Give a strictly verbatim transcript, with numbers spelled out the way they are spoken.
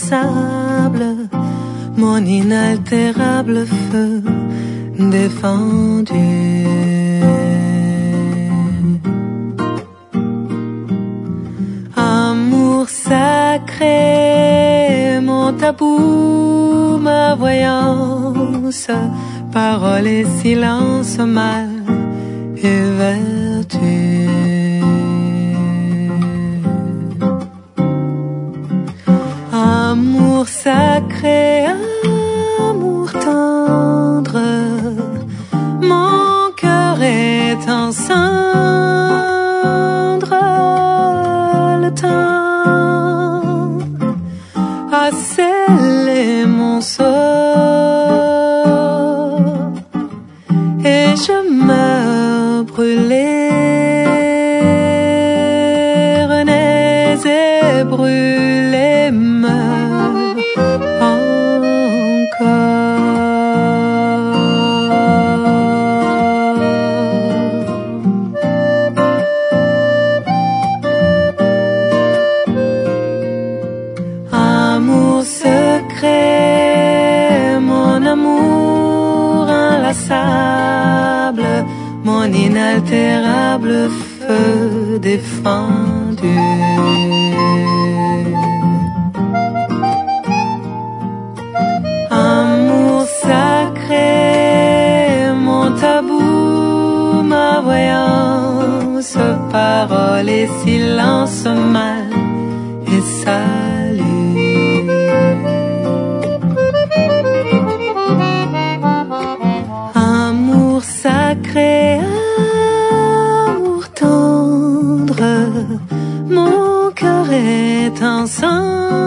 inlassable, mon inaltérable feu défendu. Amour sacré, mon tabou, ma voyance, parole et silence, mal et vertu. Amour sacré, amour tendre, mon cœur est en cendres. Le temps a scellé mon sort et je meurs brûlé, renais et brûlé, meurs encore. Amour secret, mon amour inlassable, mon inaltérable feu défendu. Amour sacré, mon tabou, ma voyance, parole et silence, mal et salut. Amour sacré, amour tendre, mon cœur est en sang.